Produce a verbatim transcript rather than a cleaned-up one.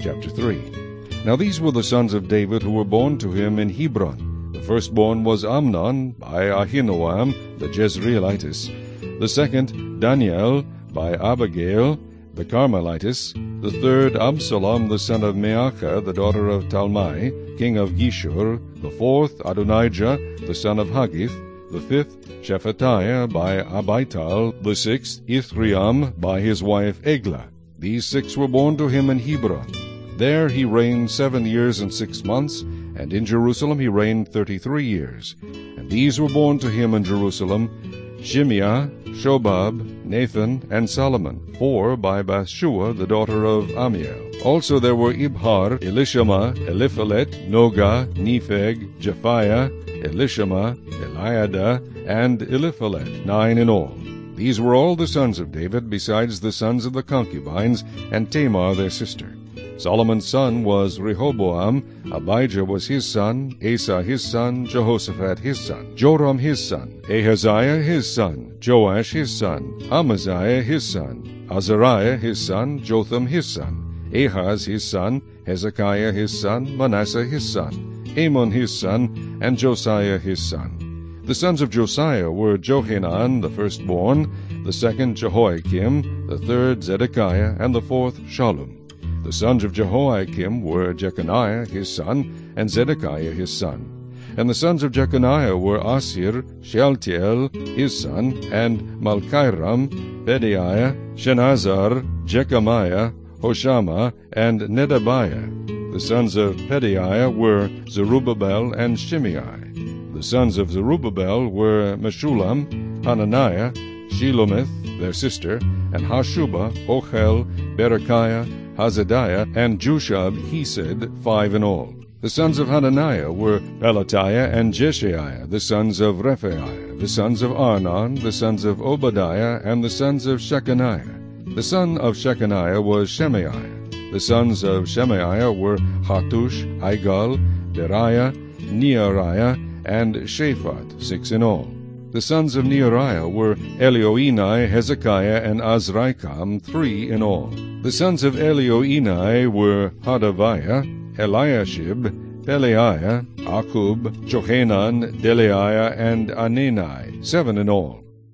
chapter three. Now these were the sons of David who were born to him in Hebron. The firstborn was Amnon by Ahinoam the Jezreelitess. The second, Daniel by Abigail the Carmelitess. The third, Absalom the son of Maachah, the daughter of Talmai, king of Geshur. The fourth, Adonijah the son of Haggith. The fifth, Shephatiah by Abital. The sixth, Ithream by his wife Eglah. These six were born to him in Hebron. There he reigned seven years and six months, and in Jerusalem he reigned thirty-three years. And these were born to him in Jerusalem, Shimeah, Shobab, Nathan, and Solomon, four by Bathshua the daughter of Amiel. Also there were Ibhar, Elishama, Eliphalet, Noga, Nepheg, Japhiah, Elishama, Eliada, and Eliphalet, nine in all. These were all the sons of David, besides the sons of the concubines, and Tamar their sister. Solomon's son was Rehoboam, Abijah was his son, Asa his son, Jehoshaphat his son, Joram his son, Ahaziah his son, Joash his son, Amaziah his son, Azariah his son, Jotham his son, Ahaz his son, Hezekiah his son, Manasseh his son, Amon his son, and Josiah his son. The sons of Josiah were Johanan the firstborn, the second Jehoiakim, the third Zedekiah, and the fourth Shallum. The sons of Jehoiakim were Jeconiah his son, and Zedekiah his son. And the sons of Jeconiah were Asir, Shealtiel his son, and Malchiram, Pedaiah, Shenazar, Jechamiah, Hoshama, and Nedabiah. The sons of Pedaiah were Zerubbabel and Shimei. The sons of Zerubbabel were Meshullam, Hananiah, Shelomith their sister, and Hashubah, Ochel, Berechiah, Hazadiah, and Jushab Hesed, five in all. The sons of Hananiah were Pelatiah and Jeshaiah, the sons of Rephaiah, the sons of Arnon, the sons of Obadiah, and the sons of Shechaniah. The son of Shechaniah was Shemaiah. The sons of Shemaiah were Hattush, Igal, Beriah, Neariah, and Shaphat, six in all. The sons of Neariah were Elioenai, Hezekiah, and Azrikam, three in all. The sons of Elioenai were Hodaviah, Eliashib, Pelaiah, Akub, Johanan, Delaiah, and Anani, seven in all.